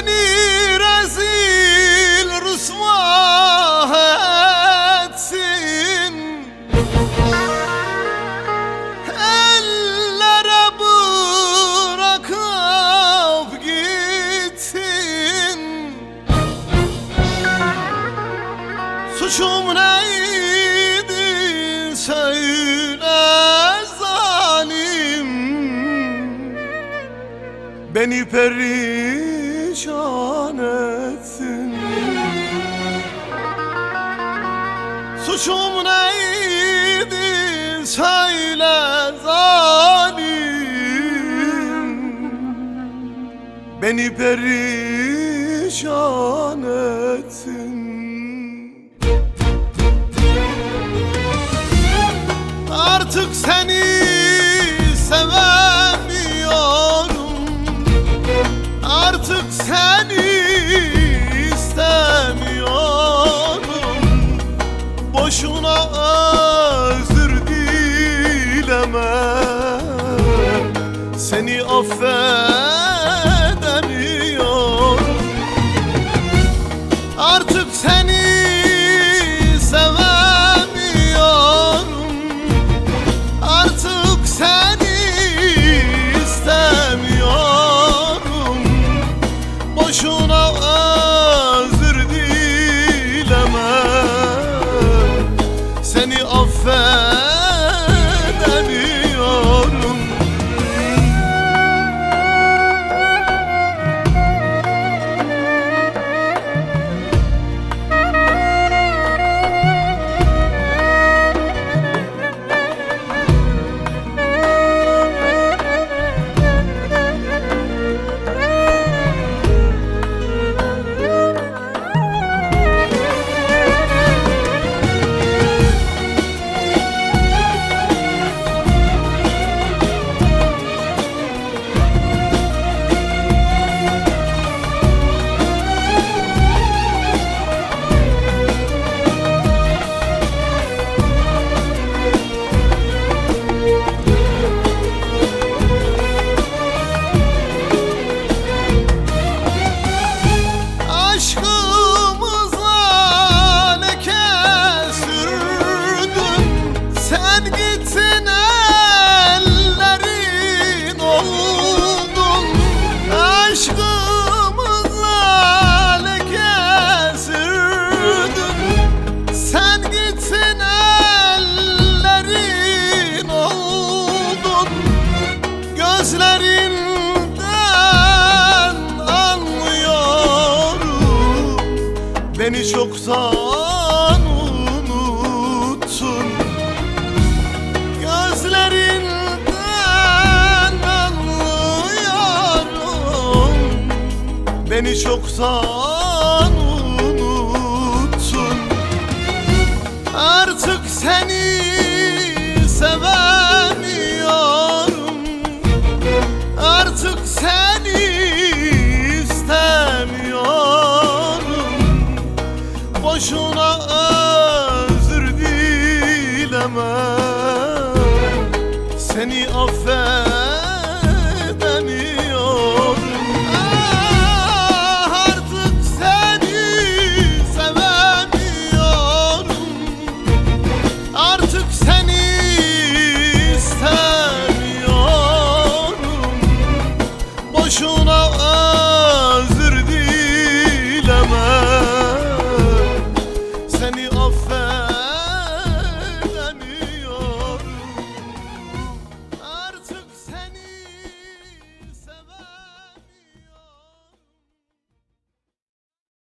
beni rezil rüsva etsin, ellere bırakıp gittin. Suçum neydi söyle zalim, beni perişan etsin. Suçum neydi söyle zalim, beni perişan etsin. Artık seni sevemiyorum, artık seni istemiyorum. Boşuna özür dileme, seni affedemiyorum. Artık seni sevemiyorum, artık seni istemiyorum. Boşuna özür dileme, seni affedemiyorum. Gözlerinden anlıyorum, beni çoktan unuttun. Gözlerinden anlıyorum, beni çoktan unuttun. Artık seni sevemiyorum, artık seni istemiyorum. Boşuna özür dileme, seni affedemiyorum. Artık seni sevemiyorum, artık seni istemiyorum. Boşuna özür dileme, seni affedemiyorum.